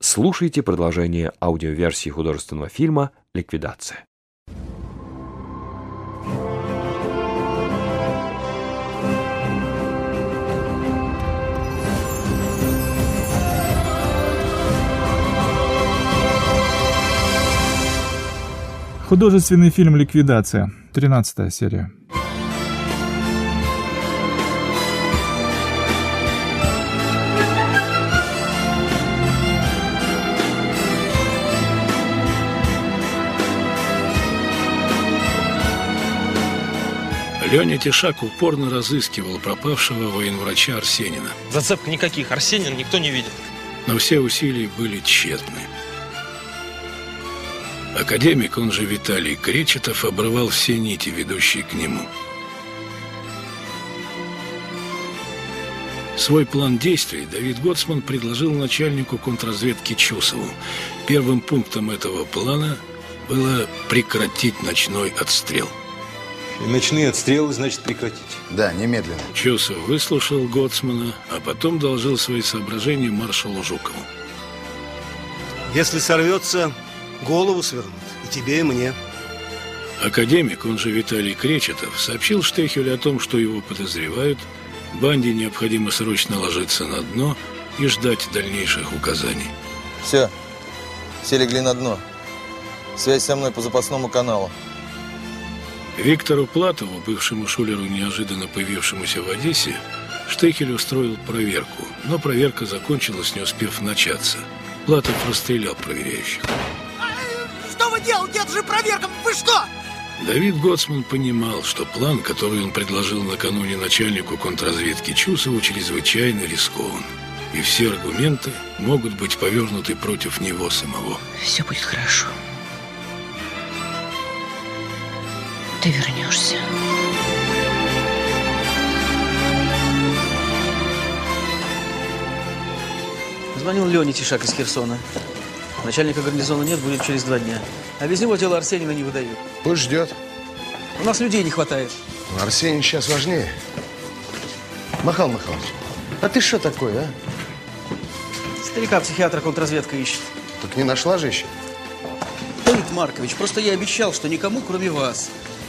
Слушайте продолжение аудиоверсии художественного фильма «Ликвидация». Художественный фильм «Ликвидация», 13-я серия. Леня Тишак упорно разыскивал пропавшего военврача Арсенина. Зацепок никаких. Арсенина никто не видел. Но все усилия были тщетны. Академик, он же Виталий Кречетов, обрывал все нити, ведущие к нему. Свой план действий Давид Гоцман предложил начальнику контрразведки Чусову. Первым пунктом этого плана было прекратить ночной отстрел. И ночные отстрелы, значит, прекратить? Да, немедленно. Чусов выслушал Гоцмана, а потом доложил свои соображения маршалу Жукову. Если сорвется, голову свернут. И тебе, и мне. Академик, он же Виталий Кречетов, сообщил Штехелю о том, что его подозревают. Банде необходимо срочно ложиться на дно и ждать дальнейших указаний. Все легли на дно. Связь со мной по запасному каналу. Виктору Платову, бывшему шулеру, неожиданно появившемуся в Одессе, Штехель устроил проверку, но проверка закончилась, не успев начаться. Платов расстрелял проверяющих. Что вы делаете? Это же проверка! Вы что? Давид Гоцман понимал, что план, который он предложил накануне начальнику контрразведки Чусову, чрезвычайно рискован. И все аргументы могут быть повернуты против него самого. Все будет хорошо. Ты вернешься. Звонил Леня Тишак из Херсона. Начальника гарнизона нет, будет через 2 дня. А без него тело Арсенина не выдают. Пусть ждет. У нас людей не хватает. Арсений сейчас важнее. Михаил Михайлович, а ты что такой, а? Старика-психиатра контрразведка ищет. Так не нашла же еще? Давид Маркович, просто я обещал, что никому, кроме вас.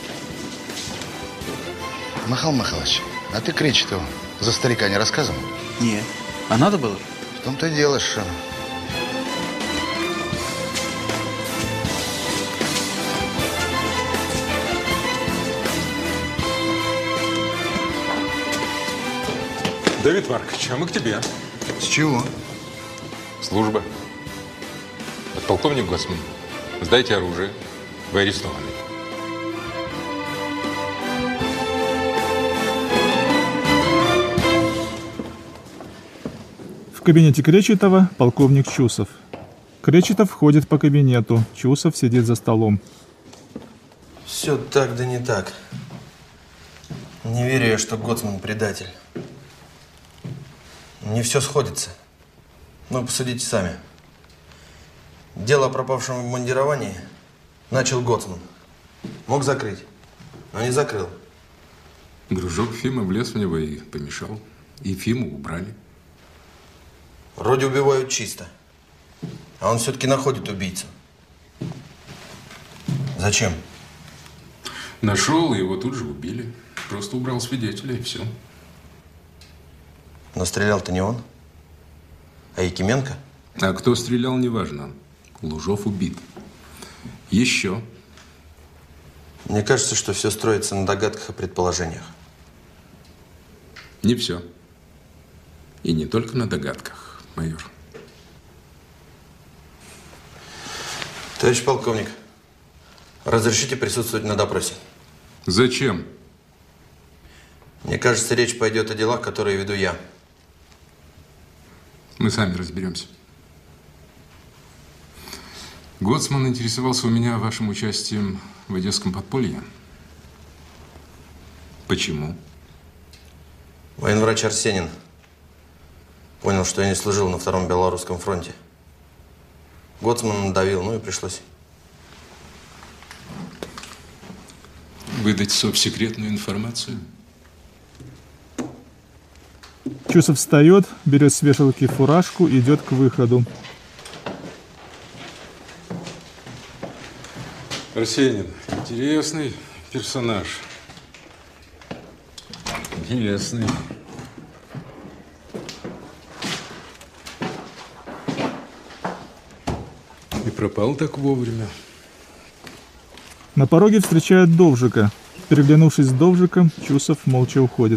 Михаил Михайлович, а ты Кречетову за старика не рассказывал? Не. А надо было? В том-то и дело, что... Давид Маркович, а мы к тебе. С чего? Служба. Подполковник Гоцман, сдайте оружие. Вы арестованы. В кабинете Кречетова полковник Чусов. Кречетов ходит по кабинету. Чусов сидит за столом. Все так да не так. Не верю я, что Гоцман предатель. Не все сходится. Ну, посудите сами. Дело о пропавшем в командировании начал Гоцман. Мог закрыть, но не закрыл. Дружок Фима влез в него и помешал. И Фиму убрали. Вроде убивают чисто. А он все-таки находит убийцу. Зачем? Нашел, и его тут же убили. Просто убрал свидетеля, и все. Но стрелял-то не он, а Якименко. А кто стрелял, неважно. Лужов убит. Еще. Мне кажется, что все строится на догадках и предположениях. Не все. И не только на догадках, майор. Товарищ полковник, разрешите присутствовать на допросе? Зачем? Мне кажется, речь пойдет о делах, которые веду я. Мы сами разберемся. Гоцман интересовался у меня вашим участием в одесском подполье. Почему? Военврач Арсенин понял, что я не служил на Втором Белорусском фронте. Гоцман надавил, ну и пришлось. Выдать совсекретную информацию? Чусов встает, берет с вешалки фуражку и идет к выходу. Арсенин, интересный персонаж. Интересный. И пропал так вовремя. На пороге встречают Довжика. Переглянувшись с Довжиком, Чусов молча уходит.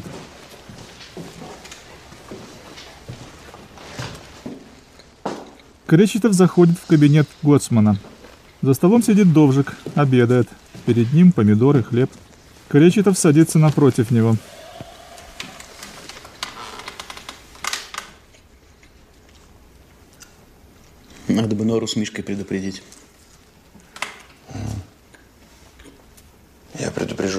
Кречетов заходит в кабинет Гоцмана. За столом сидит Довжик, обедает. Перед ним помидоры, хлеб. Кречетов садится напротив него. Надо бы Нору с Мишкой предупредить. Я предупрежу.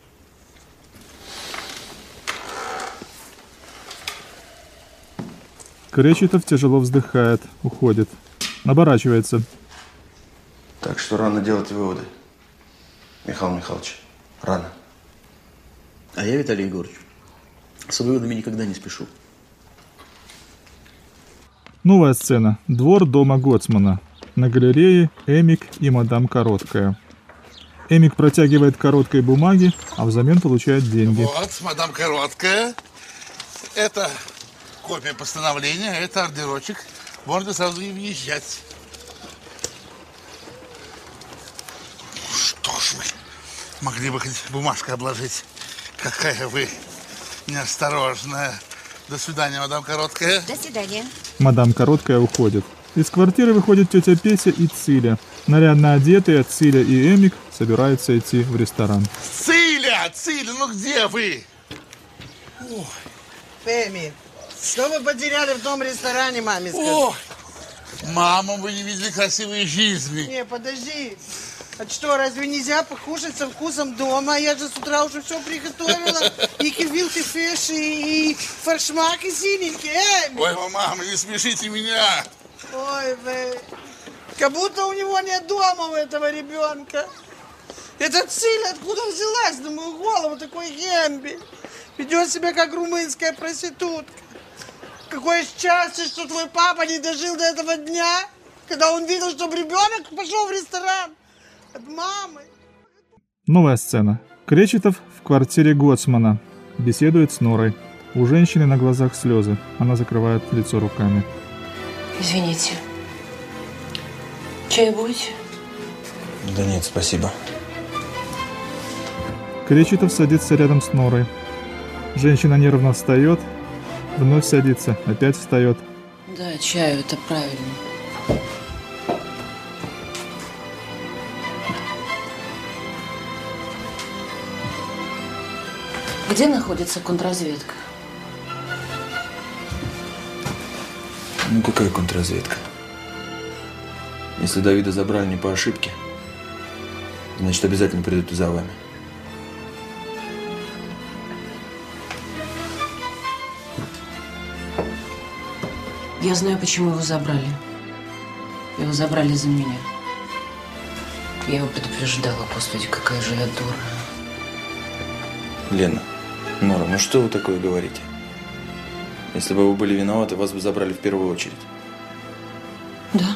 Кречетов тяжело вздыхает, уходит. Оборачивается. Так что рано делать выводы, Михаил Михайлович. Рано. А я, Виталий Егорович, с выводами никогда не спешу. Новая сцена. Двор дома Гоцмана. На галерее Эмик и мадам Короткая. Эмик протягивает Короткой бумаги, а взамен получает деньги. Вот, мадам Короткая. Это копия постановления, это ордерочек. Можно сразу и въезжать. Что ж вы, могли бы хоть бумажкой обложить. Какая вы неосторожная. До свидания, мадам Короткая. До свидания. Мадам Короткая уходит. Из квартиры выходит тетя Песя и Циля. Нарядно одетые Циля и Эмик собираются идти в ресторан. Циля, ну где вы? Эми, что вы потеряли в том ресторане, маме скажи? О, мама, вы не видели красивой жизни. Не, подожди. А что, разве нельзя покушать со вкусом дома? Я же с утра уже все приготовила. И кивилки фиш, и форшмак, и синенький. Эми! Ой, мама, не смешите меня. Ой, вы. Как будто у него нет дома у этого ребенка. Эта Циля откуда взялась на мою голову, такой гембель? Ведет себя как румынская проститутка. Какое счастье, что твой папа не дожил до этого дня, когда он видел, что ребенок пошел в ресторан от мамы. Новая сцена. Кречетов в квартире Гоцмана. Беседует с Норой. У женщины на глазах слезы. Она закрывает лицо руками. Извините. Чай будете? Да нет, спасибо. Кречетов садится рядом с Норой. Женщина нервно встает, вновь садится, опять встает. Да, чаю, это правильно. Где находится контрразведка? Ну какая контрразведка? Если Давида забрали не по ошибке, значит обязательно придут и за вами. Я знаю, почему его забрали. Его забрали за меня. Я его предупреждала. Господи, какая же я дура. Лена, Нора, ну что вы такое говорите? Если бы вы были виноваты, вас бы забрали в первую очередь. Да.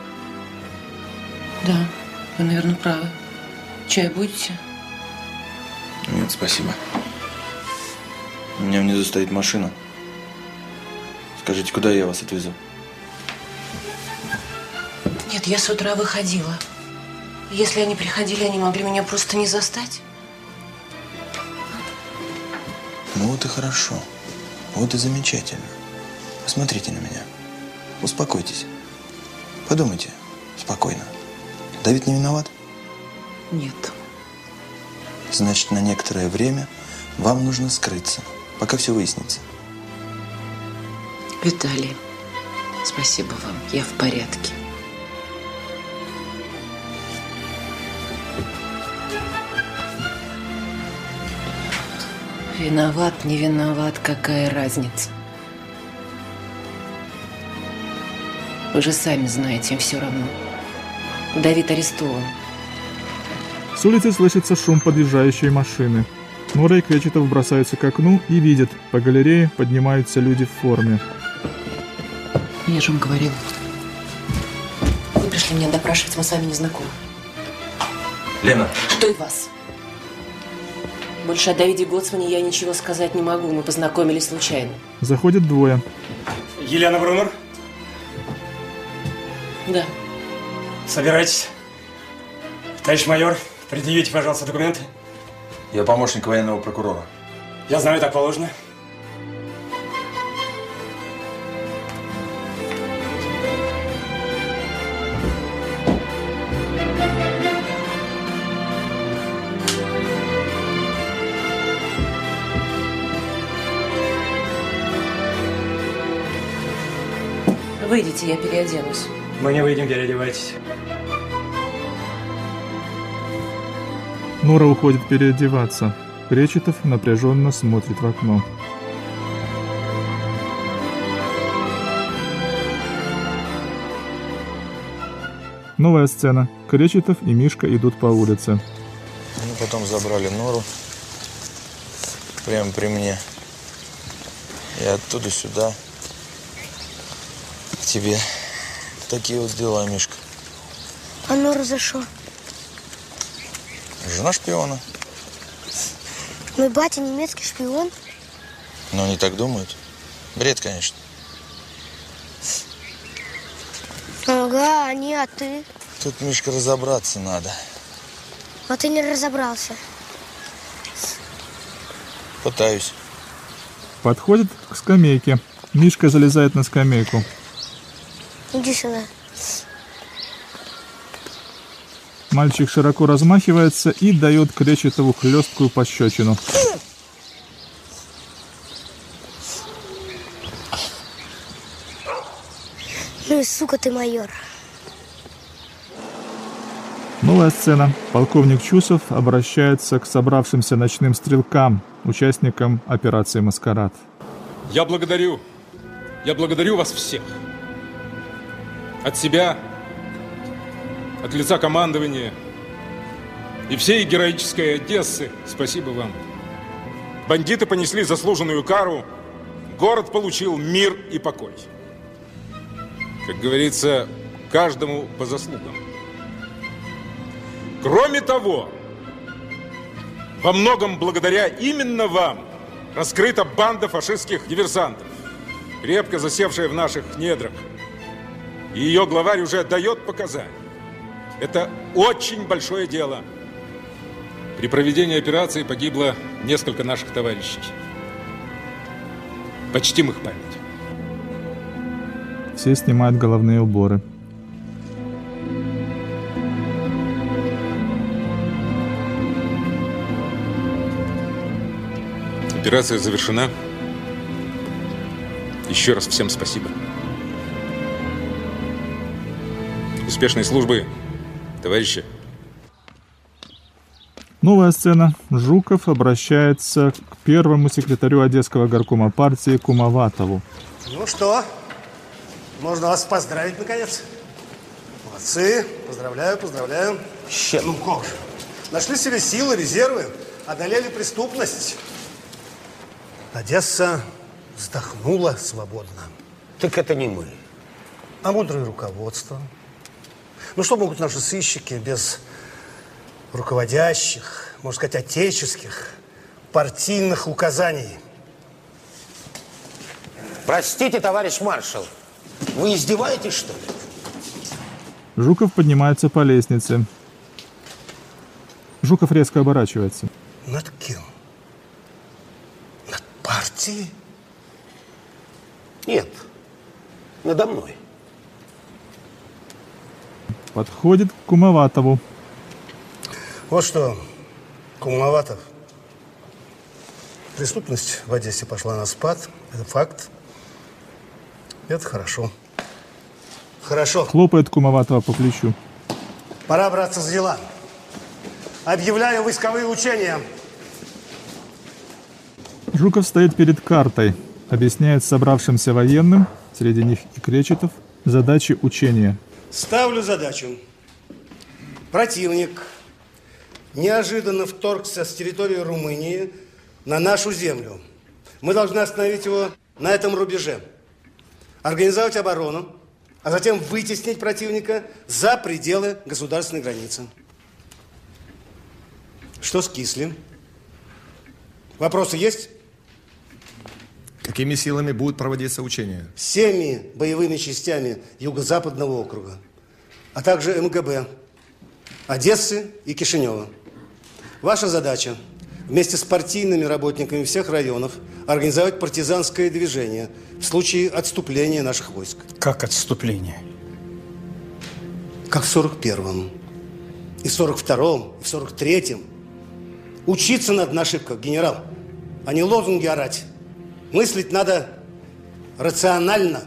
Да, вы, наверное, правы. Чай будете? Нет, спасибо. У меня внизу стоит машина. Скажите, куда я вас отвезу? Нет, я с утра выходила. Если они приходили, они могли меня просто не застать. Ну вот и хорошо. Вот и замечательно. Посмотрите на меня. Успокойтесь. Подумайте спокойно. Давид не виноват? Нет. Значит, на некоторое время вам нужно скрыться, пока все выяснится. Виталий, спасибо вам. Я в порядке. Виноват, не виноват, какая разница? Вы же сами знаете, им все равно. Давид арестован. С улицы слышится шум подъезжающей машины. Нора и Кречетов бросаются к окну и видят, по галерее поднимаются люди в форме. Я же вам говорила. Вы пришли меня допрашивать, мы с вами не знакомы. Лена. Что и вас? Больше о Давиде Гоцмане я ничего сказать не могу. Мы познакомились случайно. Заходят двое. Елена Брунер? Да. Собирайтесь. Товарищ майор, предъявите, пожалуйста, документы. Я помощник военного прокурора. Я знаю, так положено. Выйдите, я переоденусь. Мы не выйдем, переодевайтесь. Нора уходит переодеваться. Кречетов напряженно смотрит в окно. Новая сцена. Кречетов и Мишка идут по улице. Ну, потом забрали Нору. Прямо при мне. И оттуда сюда. К тебе. Такие вот дела, Мишка. А Нора за что? Жена шпиона. Мой батя немецкий шпион? Но они так думают. Бред, конечно. Ага, они, а ты? Тут, Мишка, разобраться надо. А ты не разобрался. Пытаюсь. Подходит к скамейке. Мишка залезает на скамейку. Иди сюда. Мальчик широко размахивается и дает Кречетову хлесткую пощечину. Ну и сука ты, майор. Новая сцена. Полковник Чусов обращается к собравшимся ночным стрелкам, участникам операции «Маскарад». Я благодарю вас всех. От себя, от лица командования и всей героической Одессы спасибо вам. Бандиты понесли заслуженную кару, город получил мир и покой. Как говорится, каждому по заслугам. Кроме того, во многом благодаря именно вам раскрыта банда фашистских диверсантов, крепко засевшая в наших недрах. И ее главарь уже дает показания. Это очень большое дело. При проведении операции погибло несколько наших товарищей. Почтим их память. Все снимают головные уборы. Операция завершена. Еще раз всем спасибо. Успешной службы, товарищи. Новая сцена. Жуков обращается к первому секретарю Одесского горкома партии Кумоватову. Ну что, можно вас поздравить, наконец. Молодцы, поздравляю, поздравляю. Ну как же, нашли себе силы, резервы, одолели преступность. Одесса вздохнула свободно. Так это не мы. А мудрое руководство. Ну что могут наши сыщики без руководящих, можно сказать, отеческих, партийных указаний? Простите, товарищ маршал, вы издеваетесь, что ли? Жуков поднимается по лестнице. Жуков резко оборачивается. Над кем? Над партией? Нет, надо мной. Подходит к Кумоватову. Вот что, Кумоватов, преступность в Одессе пошла на спад. Это факт. Это хорошо. Хорошо. Хлопает Кумоватова по плечу. Пора браться за дела. Объявляю войсковые учения. Жуков стоит перед картой. Объясняет собравшимся военным, среди них и Кречетов, задачи учения. Ставлю задачу. Противник неожиданно вторгся с территории Румынии на нашу землю. Мы должны остановить его на этом рубеже, организовать оборону, а затем вытеснить противника за пределы государственной границы. Что скисли? Вопросы есть? Какими силами будут проводиться учения? Всеми боевыми частями Юго-Западного округа, а также МГБ, Одессы и Кишинева. Ваша задача вместе с партийными работниками всех районов организовать партизанское движение в случае отступления наших войск. Как отступление? Как в 41-м, и в 42-м, и в 43-м. Учиться надо на ошибках, генерал, а не лозунги орать. Мыслить надо рационально.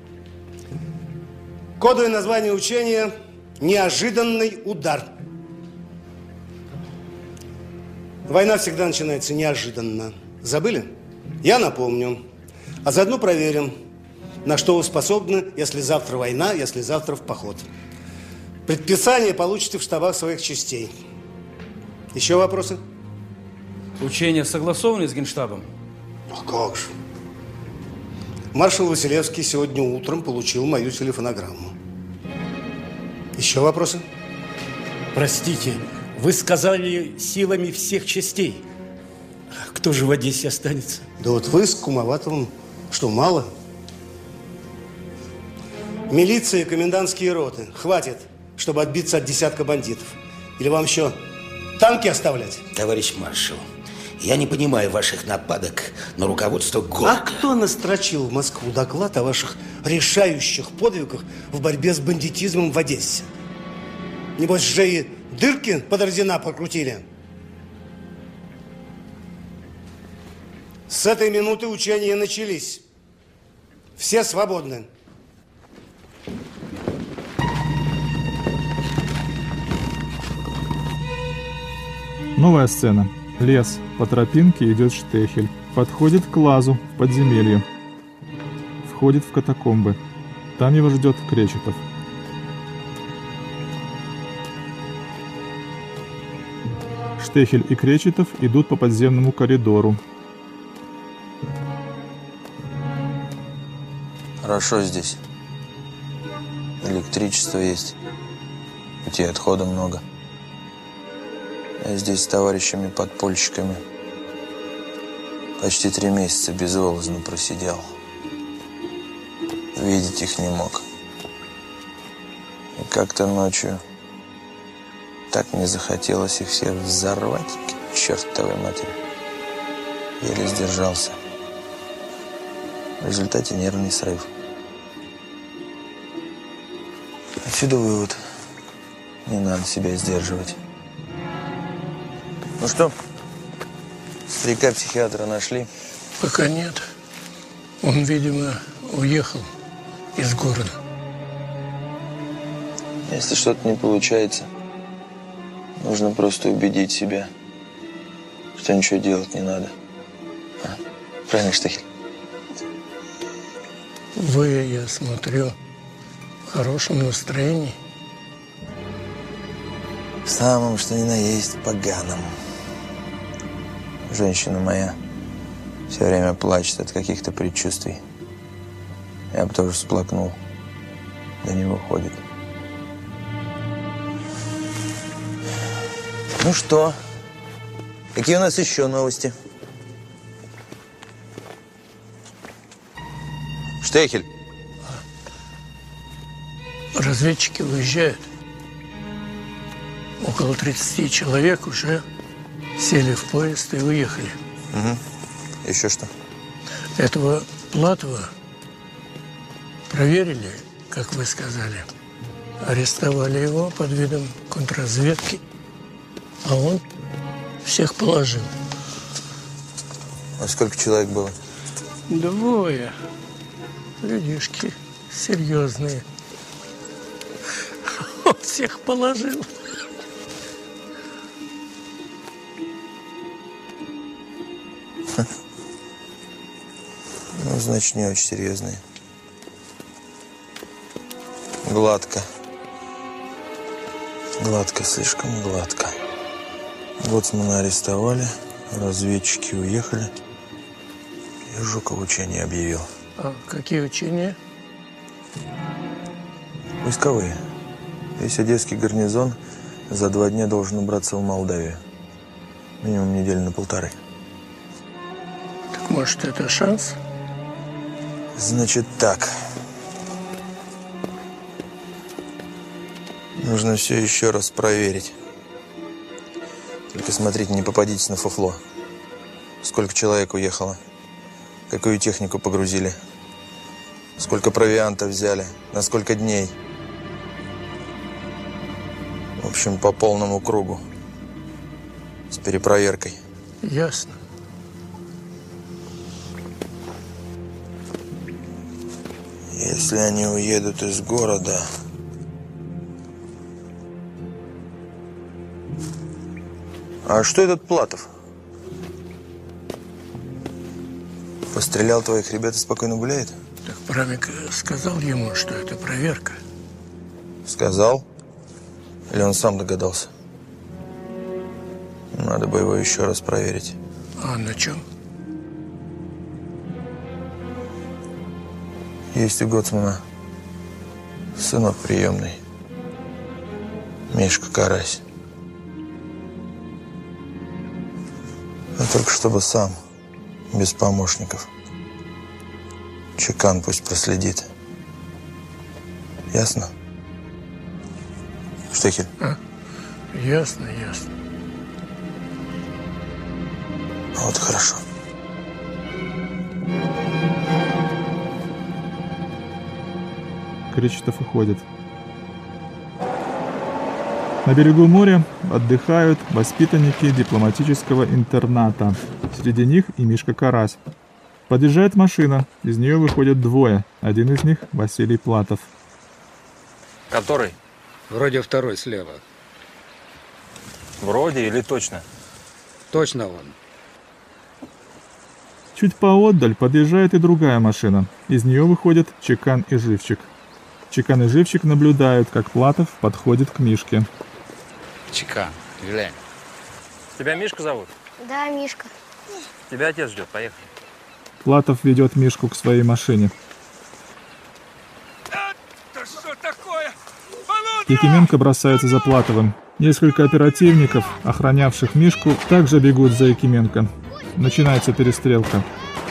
Кодовое название учения – «Неожиданный удар». Война всегда начинается неожиданно. Забыли? Я напомню. А заодно проверим, на что вы способны, если завтра война, если завтра в поход. Предписание получите в штабах своих частей. Еще вопросы? Учения согласованы с Генштабом? А как же. Маршал Василевский сегодня утром получил мою телефонограмму. Еще вопросы? Простите, вы сказали силами всех частей. Кто же в Одессе останется? Да вот вы с Кумоватовым, что, мало? Милиция и комендантские роты. Хватит, чтобы отбиться от десятка бандитов. Или вам еще танки оставлять? Товарищ маршал, я не понимаю ваших нападок на руководство города. А кто настрочил в Москву доклад о ваших решающих подвигах в борьбе с бандитизмом в Одессе? Небось, же и дырки под ордена прокрутили? С этой минуты учения начались. Все свободны. Новая сцена. Лес. По тропинке идет Штехель. Подходит к лазу в подземелье. Входит в катакомбы. Там его ждет Кречетов. Штехель и Кречетов идут по подземному коридору. Хорошо здесь. Электричество есть. Путей отхода много. Я здесь с товарищами-подпольщиками почти 3 месяца безвылазно просидел. Видеть их не мог. И как-то ночью так мне захотелось их всех взорвать, к чертовой матери. Еле сдержался. В результате нервный срыв. Отсюда вывод. Не надо себя сдерживать. Ну что, старика-психиатра нашли? Пока нет. Он, видимо, уехал из города. Если что-то не получается, нужно просто убедить себя, что ничего делать не надо. Правильно, Штехель? Вы, я смотрю, в хорошем настроении. В самом, что ни на есть, поганом. Женщина моя все время плачет от каких-то предчувствий. Я бы тоже всплакнул. Да не выходит. Ну что? Какие у нас еще новости? Штехель. Разведчики уезжают. Около 30 человек уже сели в поезд и уехали. Угу. Еще что? Этого Платова проверили, как вы сказали. Арестовали его под видом контрразведки. А он всех положил. А сколько человек было? 2. Людишки серьезные. Он всех положил. Ну, значит, не очень серьезные. Гладко. Гладко, слишком гладко. Гоцмана арестовали, разведчики уехали. И Жуков учения объявил. А какие учения? Войсковые. Весь одесский гарнизон за 2 дня должен убраться в Молдавию. Минимум недели на 1,5. Так может, это шанс? Значит так. Нужно все еще раз проверить. Только смотрите, не попадитесь на фуфло. Сколько человек уехало? Какую технику погрузили? Сколько провианта взяли? На сколько дней? В общем, по полному кругу. С перепроверкой. Ясно. Если они уедут из города... А что этот Платов? Пострелял твоих ребят и спокойно гуляет? Так Прамик сказал ему, что это проверка. Сказал? Или он сам догадался? Надо бы его еще раз проверить. А на чем? Есть у Гоцмана сынок приемный. Мишка Карась. А только чтобы сам, без помощников. Чекан пусть проследит. Ясно? Штекель? Ясно, ясно. Вот хорошо. Кречетов уходит. На берегу моря отдыхают воспитанники дипломатического интерната. Среди них и Мишка Карась. Подъезжает машина, из нее выходят двое. Один из них – Василий Платов. Который? Вроде второй слева. Вроде или точно? Точно он. Чуть поотдаль подъезжает и другая машина. Из нее выходят Чекан и Живчик. Чекан и Живчик наблюдают, как Платов подходит к Мишке. Чекан, глянь. Тебя Мишка зовут? Да, Мишка. Тебя отец ждет, поехали. Платов ведет Мишку к своей машине. Да что такое? Якименко бросается за Платовым. Несколько оперативников, охранявших Мишку, также бегут за Якименко. Начинается перестрелка.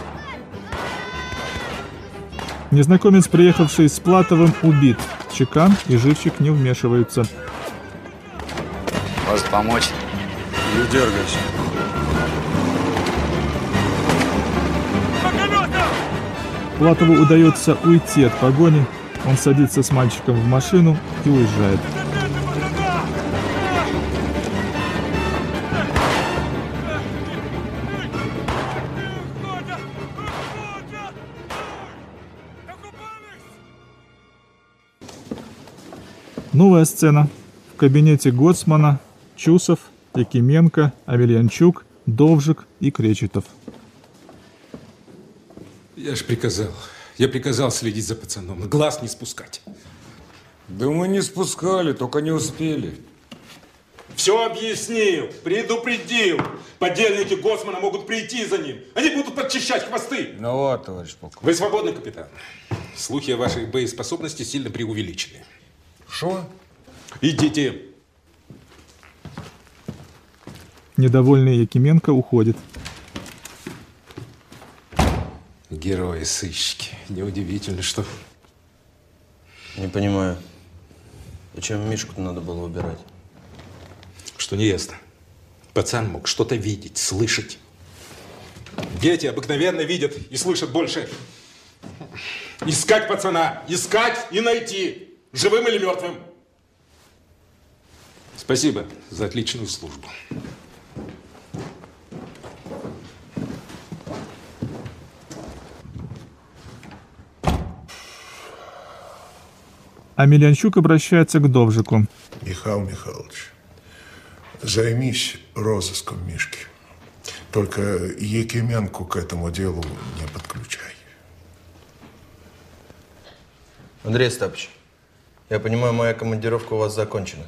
Незнакомец, приехавший с Платовым, убит. Чекан и Живчик не вмешиваются. Может помочь? Не дергайся. Платову удается уйти от погони. Он садится с мальчиком в машину и уезжает. Новая сцена. В кабинете Гоцмана Чусов, Якименко, Авельянчук, Довжик и Кречетов. Я приказал следить за пацаном, глаз не спускать. Да мы не спускали, только не успели. Все объяснил, предупредил. Подельники Гоцмана могут прийти за ним. Они будут подчищать хвосты. Ну вот, товарищ полковник. Вы свободны, капитан. Слухи о вашей боеспособности сильно преувеличены. Что? Идите. Недовольный Якименко уходит. Герои-сыщики. Неудивительно, что... Не понимаю. Зачем Мишку-то надо было убирать? Что не ясно. Пацан мог что-то видеть, слышать. Дети обыкновенно видят и слышат больше. Искать пацана, искать и найти. Живым или мертвым. Спасибо за отличную службу. Амельянчук обращается к Довжику. Михаил Михайлович, займись розыском Мишки. Только Якименку к этому делу не подключай. Андрей Остапович, я понимаю, моя командировка у вас закончена.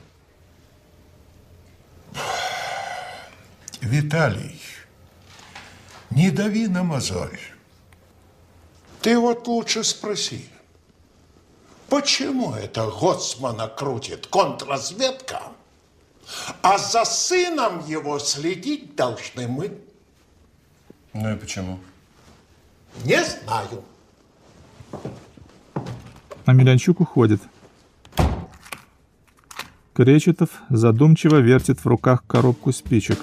Виталий, не дави на мозоль. Ты вот лучше спроси, почему это Гоцмана крутит контрразведка, А за сыном его следить должны мы. Ну и почему? Не знаю. А Миранчук уходит. Кречетов задумчиво вертит в руках коробку спичек.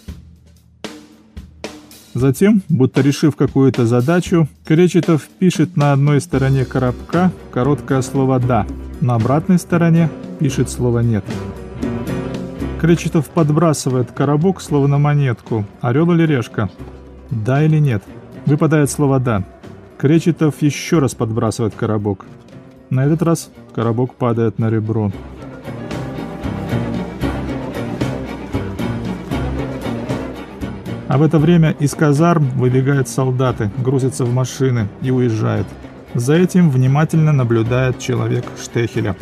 Затем, будто решив какую-то задачу, Кречетов пишет на одной стороне коробка короткое слово «да», на обратной стороне пишет слово «нет». Кречетов подбрасывает коробок, словно монетку. Орел или решка? Да или нет? Выпадает слово «да». Кречетов еще раз подбрасывает коробок. На этот раз коробок падает на ребро. А в это время из казарм выбегают солдаты, грузятся в машины и уезжают. За этим внимательно наблюдает человек Штехеля.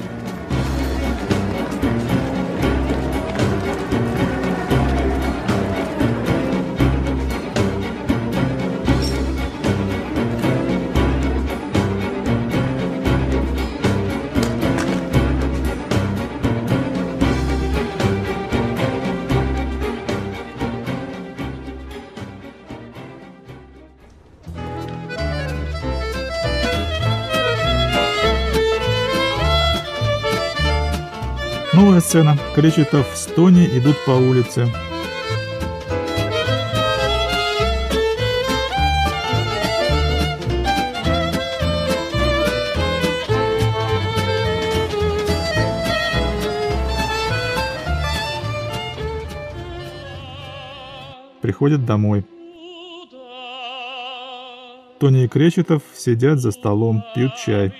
Новая сцена. Кречетов с Тони идут по улице. Приходят домой. Тони и Кречетов сидят за столом, пьют чай.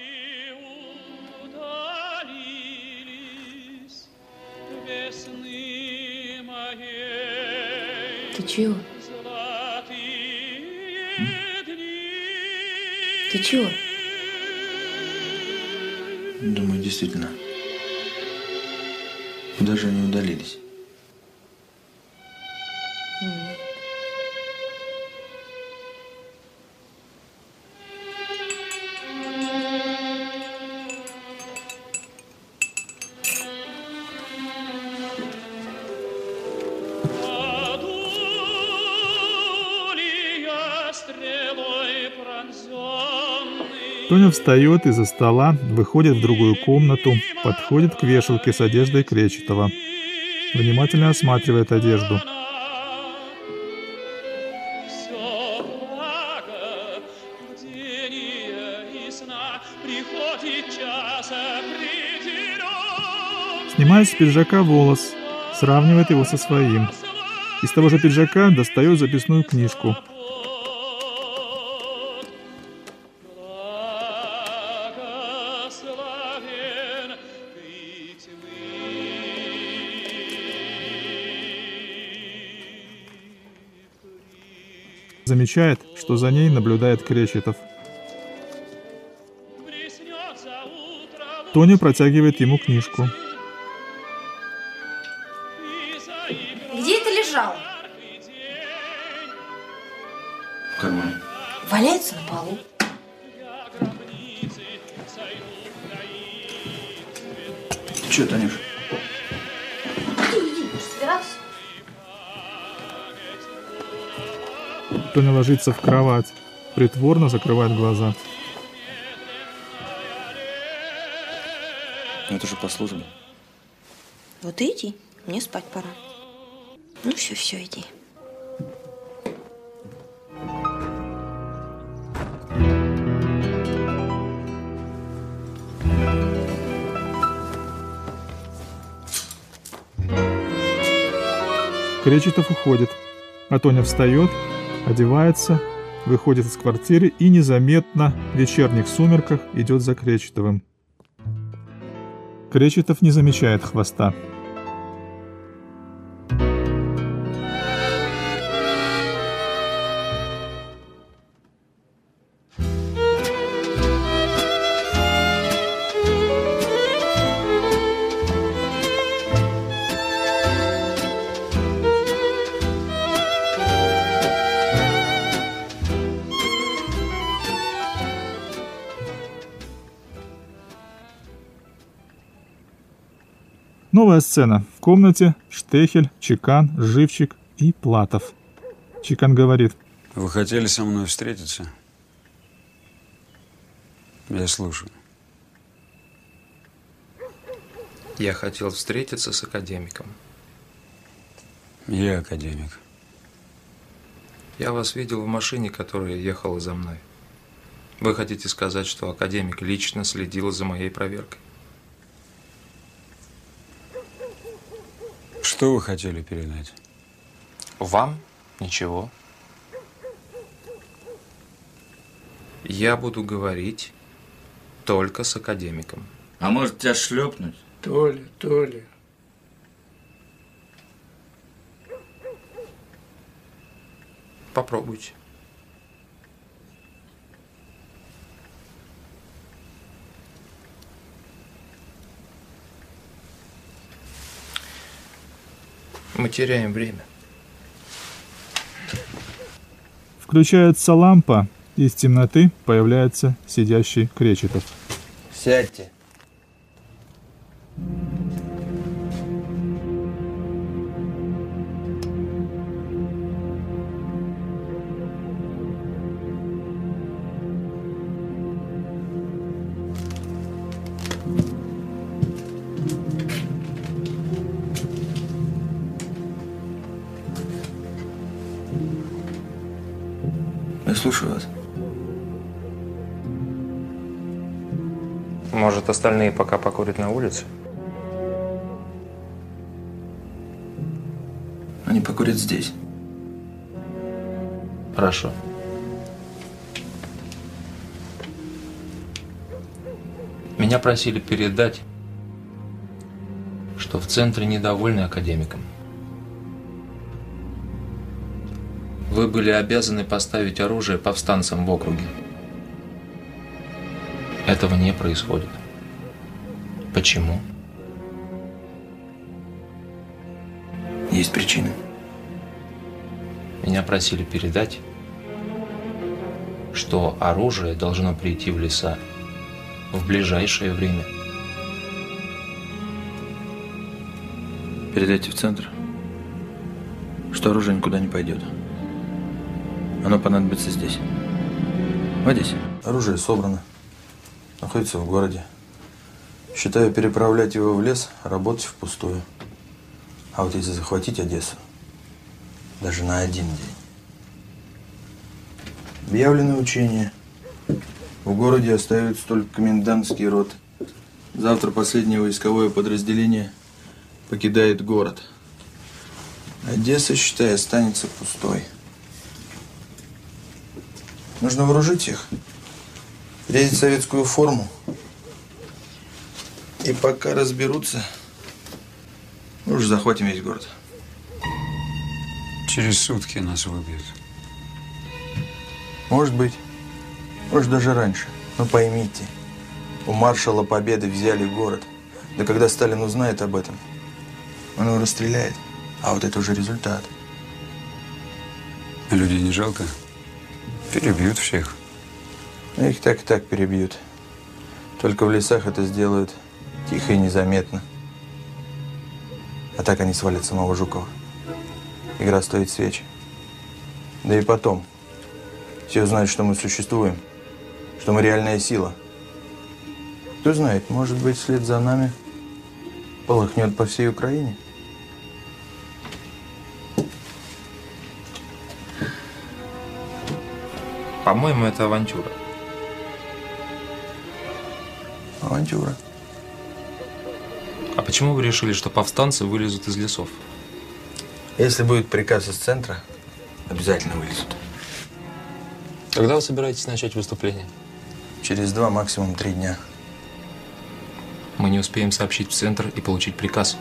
Ты чего? Ты чего? Думаю, действительно. Куда же они удалились? Тоня встает из-за стола, выходит в другую комнату, подходит к вешалке с одеждой Кречетова. Внимательно осматривает одежду. Снимает с пиджака волос, сравнивает его со своим. Из того же пиджака достает записную книжку. Замечает, что за ней наблюдает Кречетов. Тоня протягивает ему книжку. Где это лежало? В кармане. Валяется на полу. Че, Танюш? Иди, собирался? Тоня ложится в кровать, притворно закрывает глаза. Это же по службе. Вот и иди, мне спать пора. Ну все, иди. Кречетов уходит, а Тоня встает, одевается, выходит из квартиры и незаметно в вечерних сумерках идет за Кречетовым. Кречетов не замечает хвоста. Новая сцена. В комнате Штехель, Чекан, Живчик и Платов. Чекан говорит: Вы хотели со мной встретиться? Я слушаю. Я хотел встретиться с академиком. Я академик. Я вас видел в машине, которая ехала за мной. Вы хотите сказать, что академик лично следил за моей проверкой? Что вы хотели передать? Вам? Ничего. Я буду говорить только с академиком. А может тебя шлепнуть? Толя. Попробуйте. Мы теряем время. Включается лампа, и из темноты появляется сидящий Кречетов. Сядьте. Я слушаю вас. Может, остальные пока покурят на улице? Они покурят здесь. Хорошо. Меня просили передать, что в центре недовольны академиком. Вы были обязаны поставить оружие повстанцам в округе. Этого не происходит. Почему? Есть причины. Меня просили передать, что оружие должно прийти в леса в ближайшее время. Передайте в центр, что оружие никуда не пойдет. Оно понадобится здесь. В Одессе. Оружие собрано. Находится в городе. Считаю, переправлять его в лес, работать впустую. А вот если захватить Одессу, даже на один день. Объявлены учения. В городе остаются только комендантский рот. Завтра последнее войсковое подразделение покидает город. Одесса, считай, останется пустой. Нужно вооружить их, переодеть советскую форму. И пока разберутся, мы уже захватим весь город. Через сутки нас выбьют. Может быть. Может, даже раньше. Но поймите, у маршала Победы взяли город. Да когда Сталин узнает об этом, он его расстреляет. А вот это уже результат. Людей не жалко? Перебьют всех. Их так и так перебьют. Только в лесах это сделают тихо и незаметно. А так они свалят самого Жукова. Игра стоит свеч. Да и потом. Все узнают, что мы существуем. Что мы реальная сила. Кто знает, может быть, вслед за нами полыхнет по всей Украине. По-моему, это авантюра. Авантюра. А почему вы решили, что повстанцы вылезут из лесов? Если будет приказ из центра, обязательно вылезут. Когда вы собираетесь начать выступление? Через 2, максимум 3 дня. Мы не успеем сообщить в центр и получить приказ.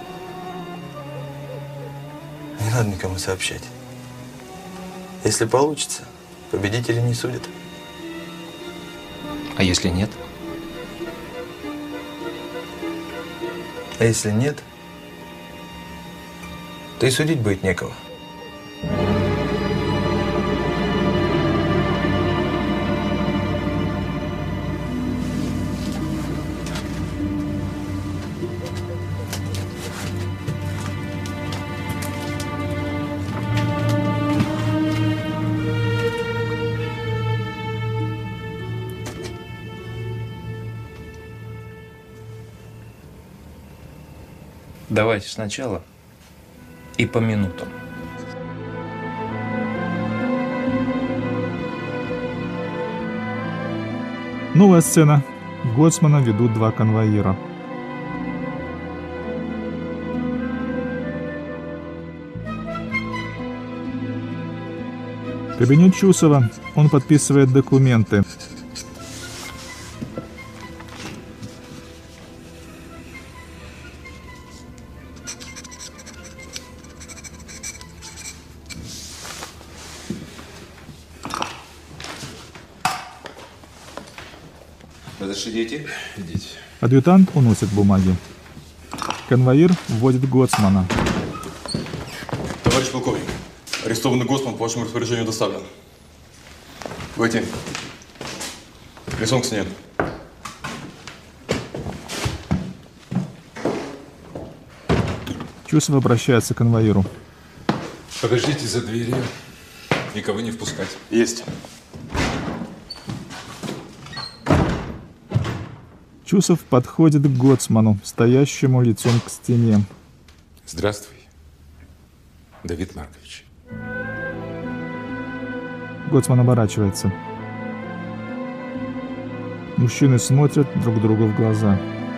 Не надо никому сообщать. Если получится, победители не судят. А если нет? А если нет, то и судить будет некого. Давайте сначала и по минутам. Новая сцена. Гоцмана ведут два конвоира. Кабинет Чусова. Он подписывает документы. Разрешите идти? Идите. Адъютант уносит бумаги. Конвоир вводит Гоцмана. Товарищ полковник, арестованный Гоцман по вашему распоряжению доставлен. Войти. Рисунок снят. Чусов обращается к конвоиру. Подождите за дверью. Никого не впускать. Есть. Чусов подходит к Гоцману, стоящему лицом к стене. Здравствуй, Давид Маркович. Гоцман оборачивается. Мужчины смотрят друг другу в глаза.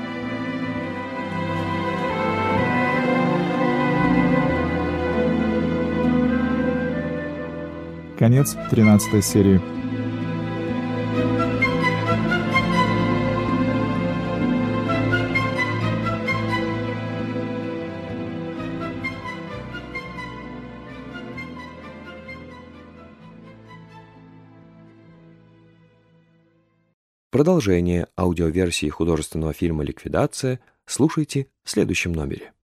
Конец 13 серии. Продолжение аудиоверсии художественного фильма «Ликвидация» слушайте в следующем номере.